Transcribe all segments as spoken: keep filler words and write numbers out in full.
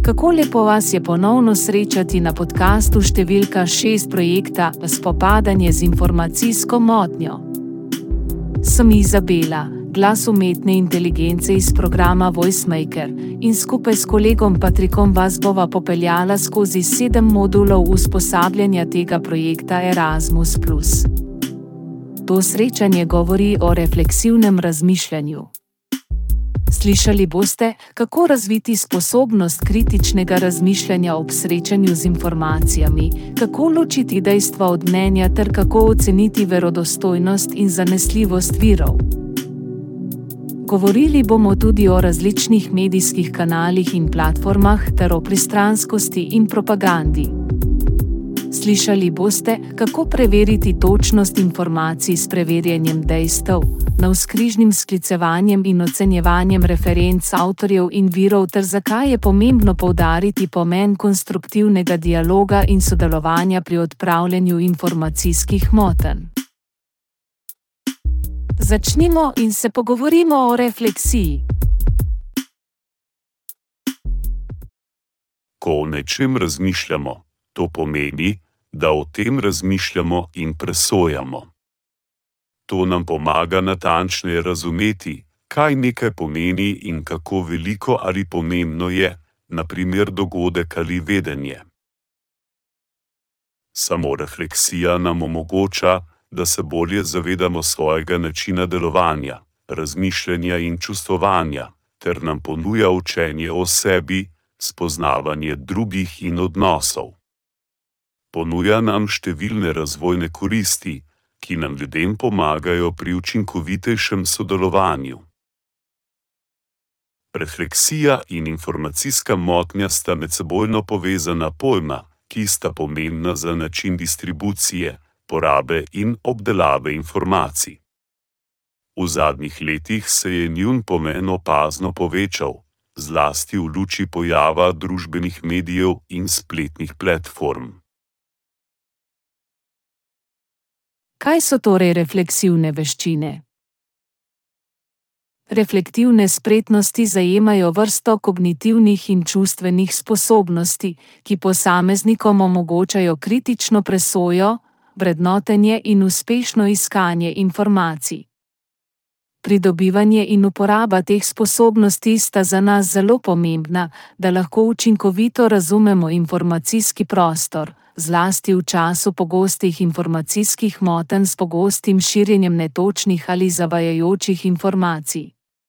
Kako lepo vas je ponovno srečati na podkastu številka šest projekta Spopadanje z informacijsko motnjo. Sem Izabela, glas umetne inteligence iz programa VoiceMaker, in skupaj s kolegom Patrikom vas bova popeljala skozi sedem modulov usposabljanja tega projekta Erasmus plus. To srečanje govori o refleksivnem razmišljanju. Slišali boste, kako razviti sposobnost kritičnega razmišljanja ob srečanju z informacijami, kako ločiti dejstva od mnenja ter kako oceniti verodostojnost in zanesljivost virov. Govorili bomo tudi o različnih medijskih kanalih in platformah ter o pristranskosti in propagandi. Slišali boste, kako preveriti točnost informacij s preverjanjem dejstev, navzkrižnim sklicevanjem in ocenjevanjem referenc avtorjev in virov ter zakaj je pomembno poudariti pomen konstruktivnega dialoga in sodelovanja pri odpravljanju informacijskih motenj. Začnimo in se pogovorimo o refleksiji. Ko o nečem razmišljamo, to pomeni, da o tem razmišljamo in presojamo. To nam pomaga natančneje razumeti, kaj nekaj pomeni in kako veliko ali pomembno je, na primer dogodek ali vedenje. Samo refleksija nam omogoča, da se bolje zavedamo svojega načina delovanja, razmišljanja in čustvovanja, ter nam ponuja učenje o sebi, spoznavanje drugih in odnosov. Ponuja nam številne razvojne koristi, ki nam ljudem pomagajo pri učinkovitejšem sodelovanju. Refleksija in informacijska motnja sta medsebojno povezana pojma, ki sta pomembna za način distribucije, porabe in obdelave informacij. V zadnjih letih se je njun pomen opazno povečal, zlasti v luči pojava družbenih medijev in spletnih platform. Kaj so torej refleksivne veščine? Reflektivne spretnosti zajemajo vrsto kognitivnih in čustvenih sposobnosti, ki posameznikom omogočajo kritično presojo, vrednotenje in uspešno iskanje informacij. Pridobivanje in uporaba teh sposobnosti sta za nas zelo pomembna, da lahko učinkovito razumemo informacijski prostor, zlasti v času pogostih informacijskih motenj s pogostim širjenjem netočnih ali zavajajočih informacij.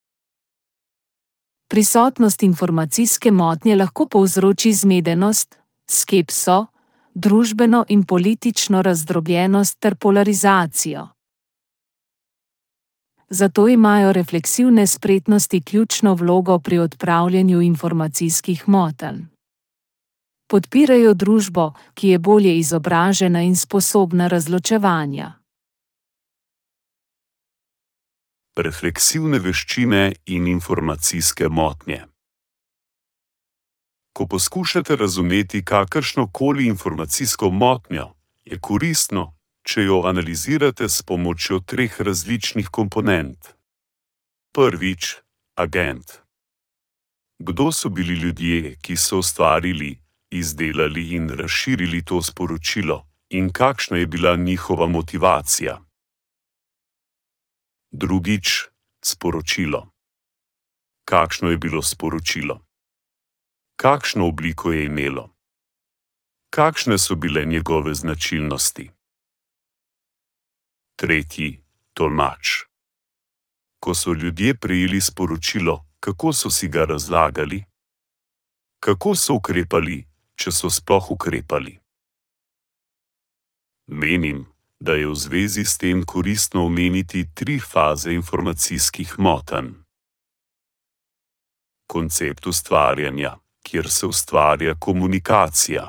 Prisotnost informacijske motnje lahko povzroči zmedenost, skepso, družbeno in politično razdrobljenost ter polarizacijo. Zato imajo refleksivne spretnosti ključno vlogo pri odpravljanju informacijskih motenj. Podpirajo družbo, ki je bolje izobražena in sposobna razločevanja. Refleksivne veščine in informacijske motnje. Ko poskušate razumeti kakršnokoli informacijsko motnjo, je koristno, če jo analizirate s pomočjo treh različnih komponent. Prvič, agent. Kdo so bili ljudje, ki so ustvarili, izdelali in razširili to sporočilo, in kakšna je bila njihova motivacija? Drugič, sporočilo. Kakšno je bilo sporočilo? Kakšno obliko je imelo? Kakšne so bile njegove značilnosti? Tretji, tolmač. Ko so ljudje prejeli sporočilo, kako so si ga razlagali? Kako so ukrepali, če so sploh ukrepali? Menim, da je v zvezi s tem koristno omeniti tri faze informacijskih motenj. Koncept ustvarjanja, kjer se ustvarja komunikacija.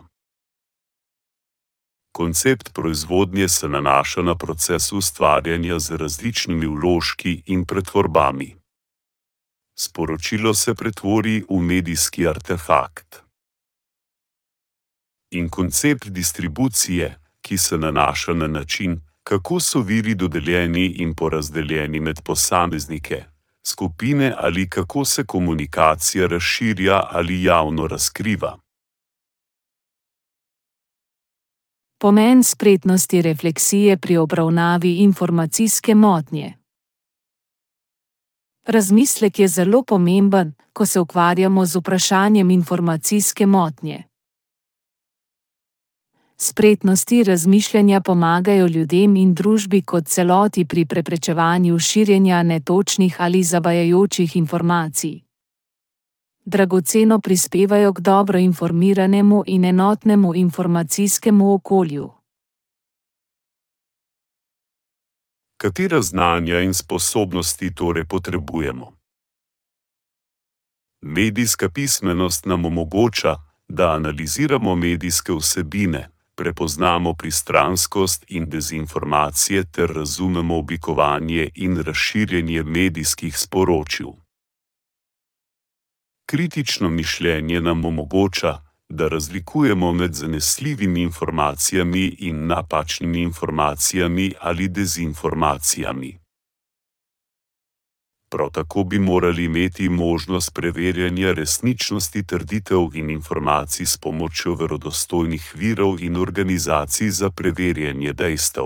Koncept proizvodnje se nanaša na proces ustvarjanja z različnimi vložki in pretvorbami. Sporočilo se pretvori v medijski artefakt. In koncept distribucije, ki se nanaša na način, kako so viri dodeljeni in porazdeljeni med posameznike, skupine ali kako se komunikacija razširja ali javno razkriva. Pomen spretnosti refleksije pri obravnavi informacijske motnje. Razmislek je zelo pomemben, ko se ukvarjamo z vprašanjem informacijske motnje. Spretnosti razmišljanja pomagajo ljudem in družbi kot celoti pri preprečevanju širjenja netočnih ali zavajajočih informacij. Dragoceno prispevajo k dobro informiranemu in enotnemu informacijskemu okolju. Katera znanja in sposobnosti torej potrebujemo? Medijska pismenost nam omogoča, da analiziramo medijske vsebine, prepoznamo pristranskost in dezinformacije ter razumemo oblikovanje in razširjenje medijskih sporočil. Kritično mišljenje nam omogoča, da razlikujemo med zanesljivimi informacijami in napačnimi informacijami ali dezinformacijami. Prav tako bi morali imeti možnost preverjanja resničnosti trditev in informacij s pomočjo verodostojnih virov in organizacij za preverjanje dejstev.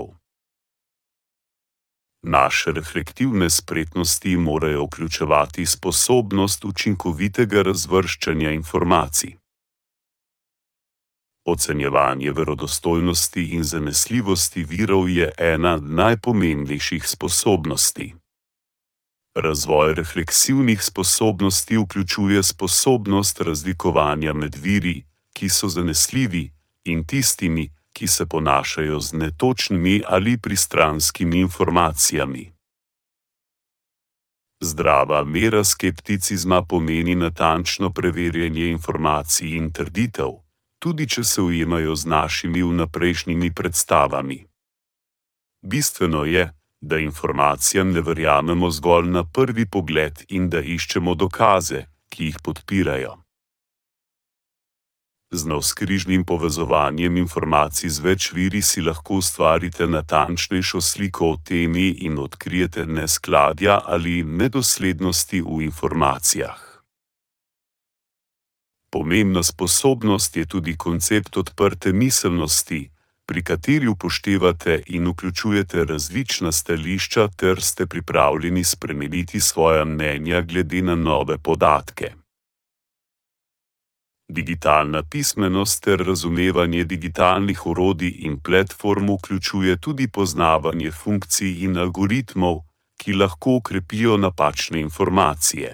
Naše reflektivne spretnosti morajo vključevati sposobnost učinkovitega razvrščanja informacij. Ocenjevanje verodostojnosti in zanesljivosti virov je ena najpomembnejših sposobnosti. Razvoj refleksivnih sposobnosti vključuje sposobnost razlikovanja med viri, ki so zanesljivi, in tistimi, ki se ponašajo z netočnimi ali pristranskimi informacijami. Zdrava mera skepticizma pomeni natančno preverjanje informacij in trditev, tudi če se ujemajo z našimi vnaprejšnjimi predstavami. Bistveno je, da informacijam ne verjamemo zgolj na prvi pogled in da iščemo dokaze, ki jih podpirajo. Z navzkrižnim povezovanjem informacij z več viri si lahko ustvarite natančnejšo sliko o temi in odkrijete neskladja ali nedoslednosti v informacijah. Pomembna sposobnost je tudi koncept odprte miselnosti, pri kateri upoštevate in vključujete različna stališča ter ste pripravljeni spremeniti svoja mnenja glede na nove podatke. Digitalna pismenost ter razumevanje digitalnih orodij in platform vključuje tudi poznavanje funkcij in algoritmov, ki lahko okrepijo napačne informacije.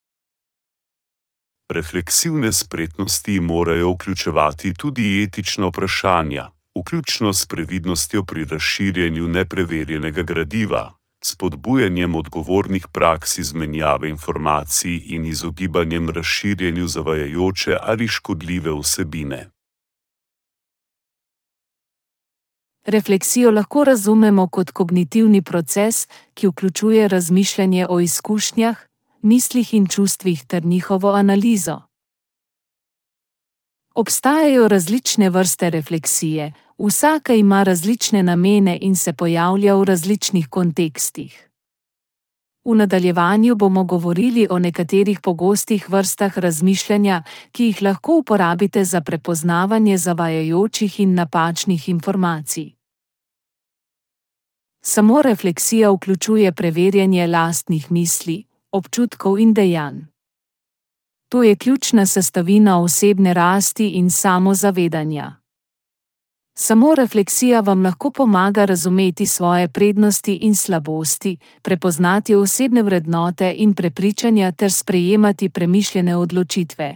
Refleksivne spretnosti morajo vključevati tudi etična vprašanja, vključno s previdnostjo pri razširjanju nepreverjenega gradiva, spodbujanjem odgovornih praks izmenjave informacij in izogibanjem razširjanju zavajajoče ali škodljive vsebine. Refleksijo lahko razumemo kot kognitivni proces, ki vključuje razmišljanje o izkušnjah, mislih in čustvih ter njihovo analizo. Obstajajo različne vrste refleksije, vsaka ima različne namene in se pojavlja v različnih kontekstih. V nadaljevanju bomo govorili o nekaterih pogostih vrstah razmišljanja, ki jih lahko uporabite za prepoznavanje zavajajočih in napačnih informacij. Samo refleksija vključuje preverjanje lastnih misli, občutkov in dejanj. To je ključna sestavina osebne rasti in samozavedanja. Samo refleksija vam lahko pomaga razumeti svoje prednosti in slabosti, prepoznati osebne vrednote in prepričanja ter sprejemati premišljene odločitve.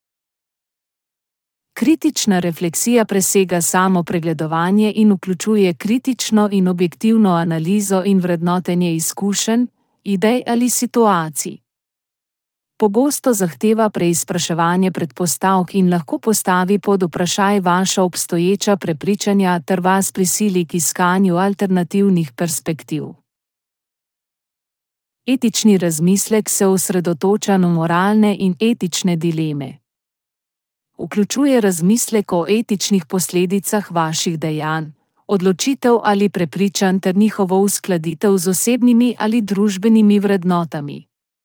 Kritična refleksija presega samo pregledovanje in vključuje kritično in objektivno analizo in vrednotenje izkušenj, idej ali situacij. Pogosto zahteva preizpraševanje predpostavk in lahko postavi pod vprašaj vaša obstoječa prepričanja ter vas prisili k iskanju alternativnih perspektiv. Etični razmislek se osredotoča na moralne in etične dileme. Vključuje razmislek o etičnih posledicah vaših dejanj, odločitev ali prepričanj ter njihovo uskladitev z osebnimi ali družbenimi vrednotami.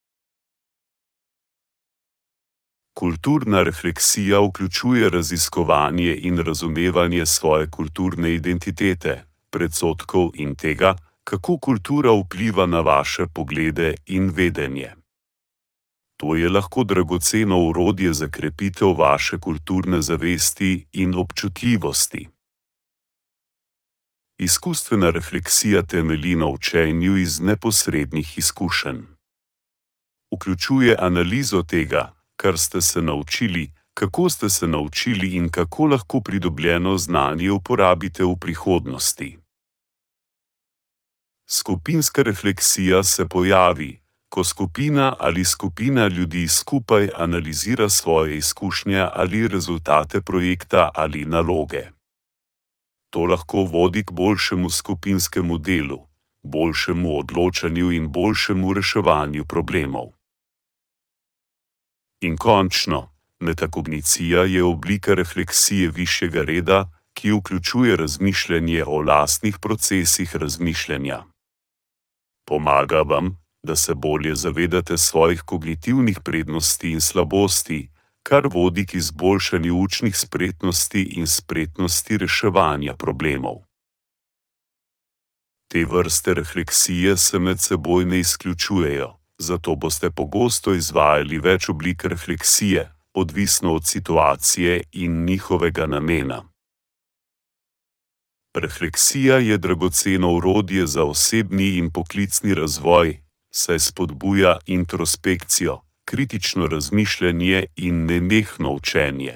Kulturna refleksija vključuje raziskovanje in razumevanje svoje kulturne identitete, predsodkov in tega, kako kultura vpliva na vaše poglede in vedenje. To je lahko dragoceno orodje za krepitev vaše kulturne zavesti in občutljivosti. Izkustvena refleksija temelji na učenju iz neposrednih izkušenj. Vključuje analizo tega, kar ste se naučili, kako ste se naučili in kako lahko pridobljeno znanje uporabite v prihodnosti. Skupinska refleksija se pojavi, ko skupina ali skupina ljudi skupaj analizira svoje izkušnje ali rezultate projekta ali naloge. To lahko vodi k boljšemu skupinskemu delu, boljšemu odločanju in boljšemu reševanju problemov. In končno, metakognicija je oblika refleksije višjega reda, ki vključuje razmišljanje o lastnih procesih razmišljanja. Pomaga vam, da se bolje zavedate svojih kognitivnih prednosti in slabosti, kar vodi k izboljšanju učnih spretnosti in spretnosti reševanja problemov. Te vrste refleksije se med seboj ne izključujejo, zato boste pogosto izvajali več oblik refleksije, odvisno od situacije in njihovega namena. Refleksija je dragoceno orodje za osebni in poklicni razvoj, saj spodbuja introspekcijo, kritično razmišljanje in nenehno učenje.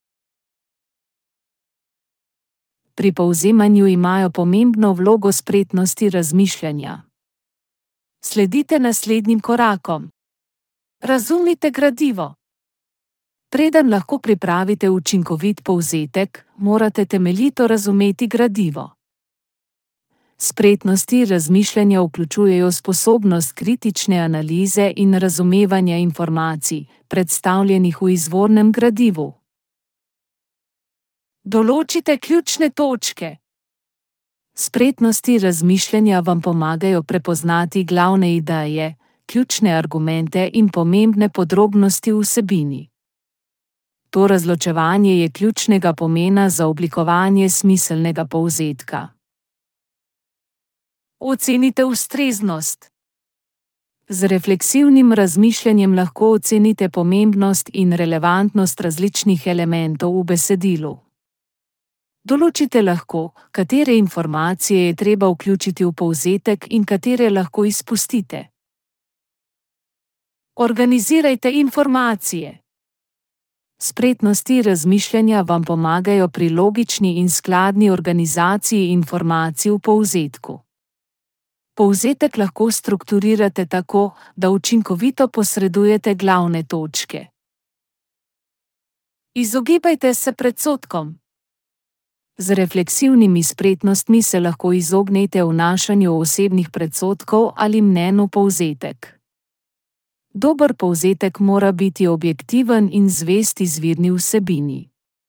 Pri povzemanju imajo pomembno vlogo spretnosti razmišljanja. Sledite naslednjim korakom. Razumite gradivo. Preden lahko pripravite učinkovit povzetek, morate temeljito razumeti gradivo. Spretnosti razmišljanja vključujejo sposobnost kritične analize in razumevanja informacij, predstavljenih v izvornem gradivu. Določite ključne točke. Spretnosti razmišljanja vam pomagajo prepoznati glavne ideje, ključne argumente in pomembne podrobnosti v vsebini. To razločevanje je ključnega pomena za oblikovanje smiselnega povzetka. Ocenite ustreznost. Z refleksivnim razmišljanjem lahko ocenite pomembnost in relevantnost različnih elementov v besedilu. Določite lahko, katere informacije je treba vključiti v povzetek in katere lahko izpustite. Organizirajte informacije. Spretnosti razmišljanja vam pomagajo pri logični in skladni organizaciji informacij v povzetku. Povzetek lahko strukturirate tako, da učinkovito posredujete glavne točke. Izogibajte se predsodkom. Z refleksivnimi spretnostmi se lahko izognete vnašanju osebnih predsodkov ali mnenj v povzetek. Dober povzetek mora biti objektiven in zvest izvirni vsebini.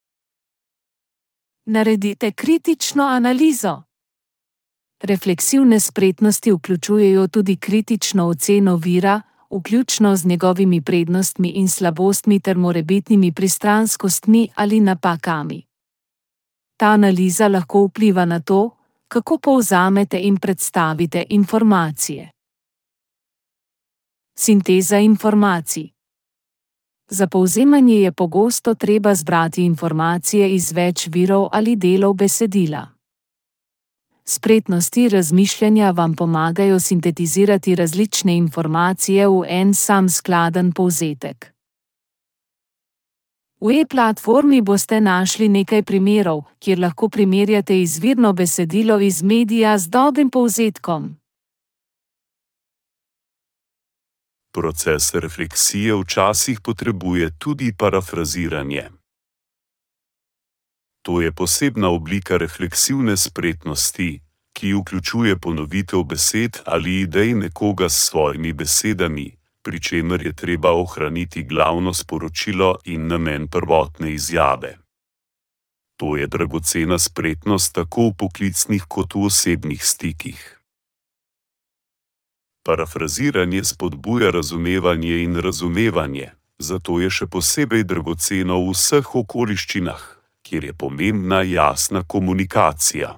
Naredite kritično analizo. Refleksivne spretnosti vključujejo tudi kritično oceno vira, vključno z njegovimi prednostmi in slabostmi ter morebitnimi pristranskostmi ali napakami. Ta analiza lahko vpliva na to, kako povzamete in predstavite informacije. Sinteza informacij. Za povzemanje je pogosto treba zbrati informacije iz več virov ali delov besedila. Spretnosti razmišljanja vam pomagajo sintetizirati različne informacije v en sam skladen povzetek. V e-platformi boste našli nekaj primerov, kjer lahko primerjate izvirno besedilo iz medija z dobrim povzetkom. Proces refleksije včasih potrebuje tudi parafraziranje. To je posebna oblika refleksivne spretnosti, ki vključuje ponovitev besed ali idej nekoga s svojimi besedami, pri čemer je treba ohraniti glavno sporočilo in namen prvotne izjave. To je dragocena spretnost tako v poklicnih kot v osebnih stikih. Parafraziranje spodbuja razumevanje in razumevanje, Zato je še posebej dragoceno v vseh okoliščinah, kjer je pomembna jasna komunikacija.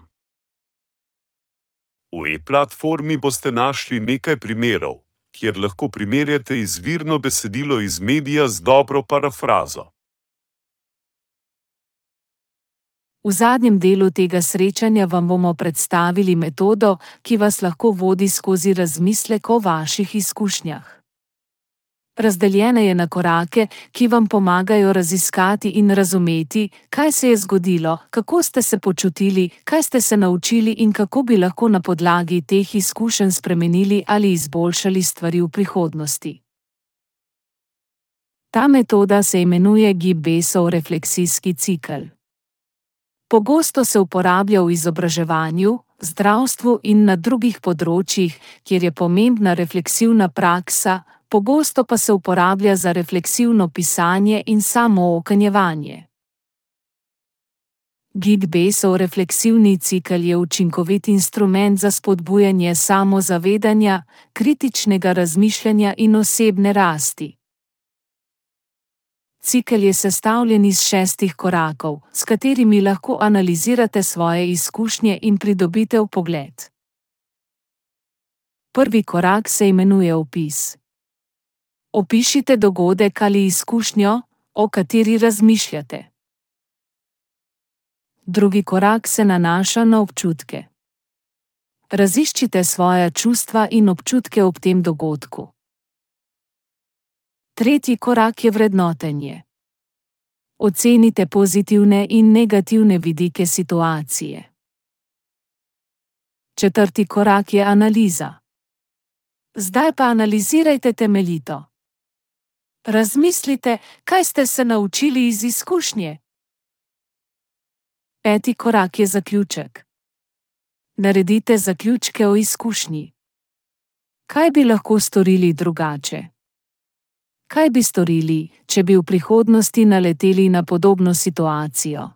V e-platformi boste našli nekaj primerov, kjer lahko primerjate izvirno besedilo iz medija z dobro parafrazo. V zadnjem delu tega srečanja vam bomo predstavili metodo, ki vas lahko vodi skozi razmislek o vaših izkušnjah. Razdeljena je na korake, ki vam pomagajo raziskati in razumeti, kaj se je zgodilo, kako ste se počutili, kaj ste se naučili in kako bi lahko na podlagi teh izkušenj spremenili ali izboljšali stvari v prihodnosti. Ta metoda se imenuje Gibbesov refleksijski cikel. Pogosto se uporablja v izobraževanju, zdravstvu in na drugih področjih, kjer je pomembna refleksivna praksa, pogosto pa se uporablja za refleksivno pisanje in samookanjevanje. Gibbesov refleksivni cikel je učinkovit instrument za spodbujanje samozavedanja, kritičnega razmišljanja in osebne rasti. Cikel je sestavljen iz šestih korakov, s katerimi lahko analizirate svoje izkušnje in pridobite vpogled. Prvi korak se imenuje opis. Opišite dogodek ali izkušnjo, o kateri razmišljate. Drugi korak se nanaša na občutke. Raziščite svoja čustva in občutke ob tem dogodku. Tretji korak je vrednotenje. Ocenite pozitivne in negativne vidike situacije. Četrti korak je analiza. Zdaj pa analizirajte temeljito. Razmislite, kaj ste se naučili iz izkušnje. Peti korak je zaključek. Naredite zaključke o izkušnji. Kaj bi lahko storili drugače? Kaj bi storili, če bi v prihodnosti naleteli na podobno situacijo?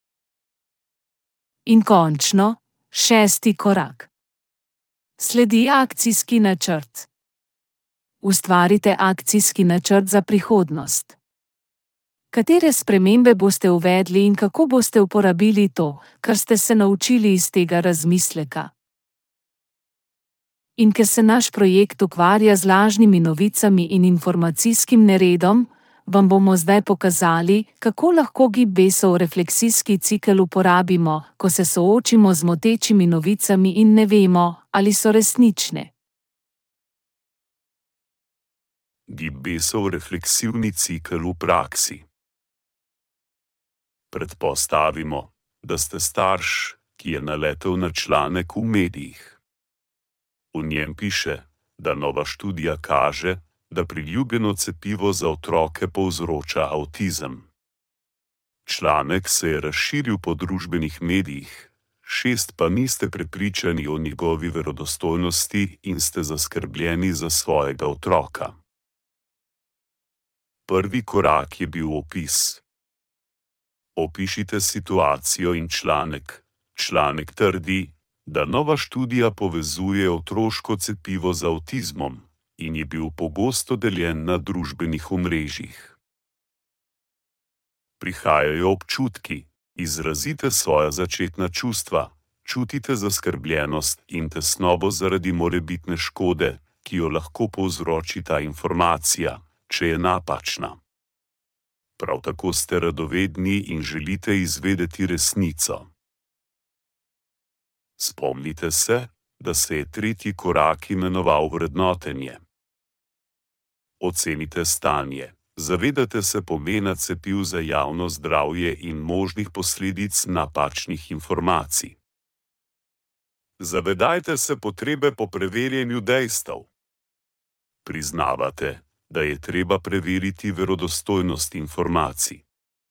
In končno, šesti korak. Sledi akcijski načrt. Ustvarite akcijski načrt za prihodnost. Katere spremembe boste uvedli in kako boste uporabili to, kar ste se naučili iz tega razmisleka? In ker se naš projekt ukvarja z lažnimi novicami in informacijskim neredom, vam bomo zdaj pokazali, kako lahko Gibbesov refleksijski cikel uporabimo, ko se soočimo z motečimi novicami in ne vemo, ali so resnične. Gibbesov refleksivni cikel v praksi. Predpostavimo, da ste starš, ki je naletel na članek v medijih. V njem piše, da nova študija kaže, da priljubljeno cepivo za otroke povzroča avtizem. Članek se je razširil po družbenih medijih, šest pa niste prepričani o njegovi verodostojnosti in ste zaskrbljeni za svojega otroka. Prvi korak je bil opis. Opišite situacijo in članek. Članek trdi, da nova študija povezuje otroško cepivo z avtizmom in je bil pogosto deljen na družbenih omrežjih. Prihajajo občutki, izrazite svoja začetna čustva, čutite zaskrbljenost in tesnobo zaradi morebitne škode, ki jo lahko povzroči ta informacija, če je napačna. Prav tako ste radovedni in želite izvedeti resnico. Spomnite se, da se je tretji korak imenoval vrednotenje. Ocenite stanje. Zavedate se pomena cepiv za javno zdravje in možnih posledic napačnih informacij. Zavedajte se potrebe po preverjanju dejstev. Priznavate, da je treba preveriti verodostojnost informacij.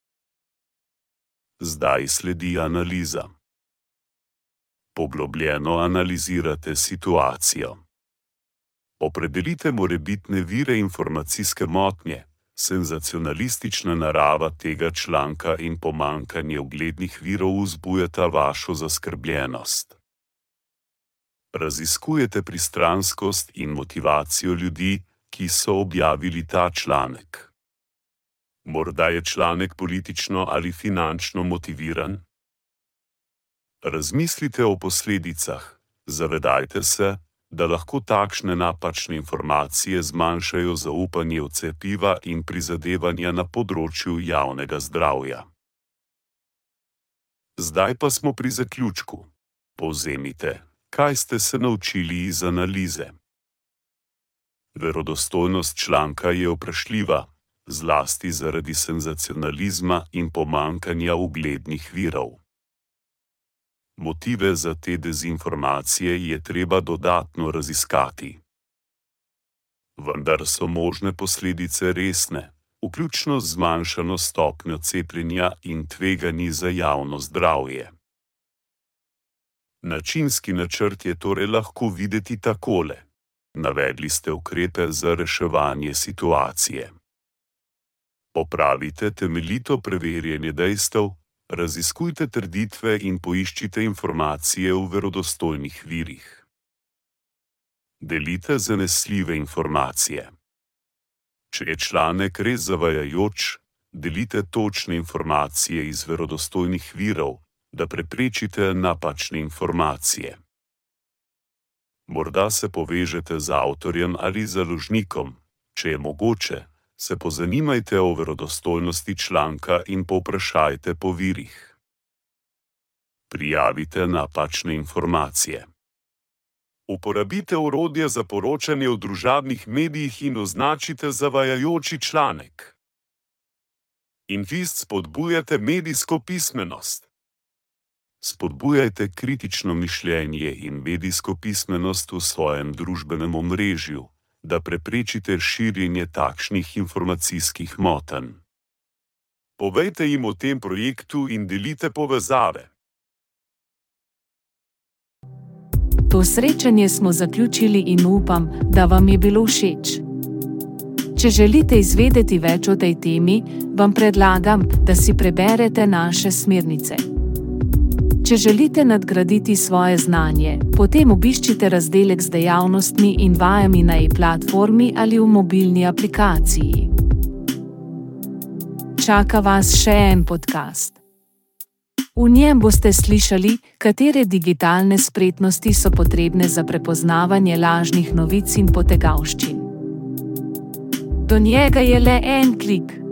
Zdaj sledi analiza. Poglobljeno analizirate situacijo. Opredelite morebitne vire informacijske motnje, senzacionalistična narava tega članka in pomanjkanje uglednih virov vzbujata vašo zaskrbljenost. Raziskujete pristranskost in motivacijo ljudi, ki so objavili ta članek. Morda je članek politično ali finančno motiviran? Razmislite o posledicah, zavedajte se, da lahko takšne napačne informacije zmanjšajo zaupanje v cepiva in prizadevanja na področju javnega zdravja. Zdaj pa smo pri zaključku. Povzemite, kaj ste se naučili iz analize. Verodostojnost članka je vprašljiva, zlasti zaradi senzacionalizma in pomanjkanja uglednih virov. Motive za te dezinformacije je treba dodatno raziskati. Vendar so možne posledice resne, vključno z zmanjšano stopnjo cepljenja in tveganji za javno zdravje. Načinski načrt je torej lahko videti takole. Navedli ste ukrepe za reševanje situacije. Opravite temeljito preverjanje dejstev, raziskujte trditve in poiščite informacije v verodostojnih virih. Delite zanesljive informacije. Če je članek res zavajajoč, delite točne informacije iz verodostojnih virov, da preprečite napačne informacije. Morda se povežete z avtorjem ali založnikom, če je mogoče, se pozanimajte o verodostojnosti članka in povprašajte po virih. Prijavite napačne informacije. Uporabite orodje za poročanje v družabnih medijih in označite zavajajoči članek. In vi spodbujate medijsko pismenost. Spodbujajte kritično mišljenje in medijsko pismenost v svojem družbenem omrežju, da preprečite širjenje takšnih informacijskih motenj. Povejte jim o tem projektu in delite povezave. To srečanje smo zaključili in upam, da vam je bilo všeč. Če želite izvedeti več o tej temi, vam predlagam, da si preberete naše smernice. Če želite nadgraditi svoje znanje, potem obiščite razdelek z dejavnostmi in vajami na e-platformi ali v mobilni aplikaciji. Čaka vas še en podcast. V njem boste slišali, katere digitalne spretnosti so potrebne za prepoznavanje lažnih novic in potegavščin. Do njega je le en klik.